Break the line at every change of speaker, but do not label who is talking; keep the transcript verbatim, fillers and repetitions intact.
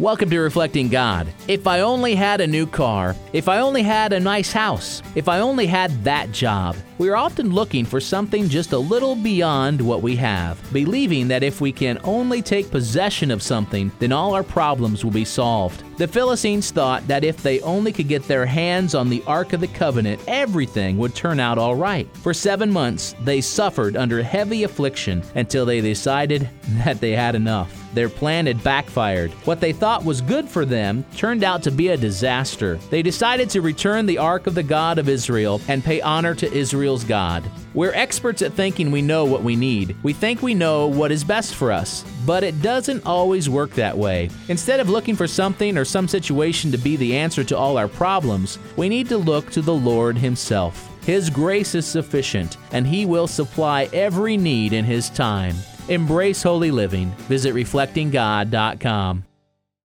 Welcome to Reflecting God. If I only had a new car, if I only had a nice house, if I only had that job. We are often looking for something just a little beyond what we have, believing that if we can only take possession of something, then all our problems will be solved. The Philistines thought that if they only could get their hands on the Ark of the Covenant, everything would turn out all right. For seven months, they suffered under heavy affliction until they decided that they had enough. Their plan had backfired. What they thought was good for them turned out to be a disaster. They decided to return the Ark of the God of Israel and pay honor to Israel's God. We're experts at thinking we know what we need. We think we know what is best for us, but it doesn't always work that way. Instead of looking for something or some situation to be the answer to all our problems, we need to look to the Lord Himself. His grace is sufficient, and He will supply every need in His time. Embrace holy living. Visit reflecting god dot com.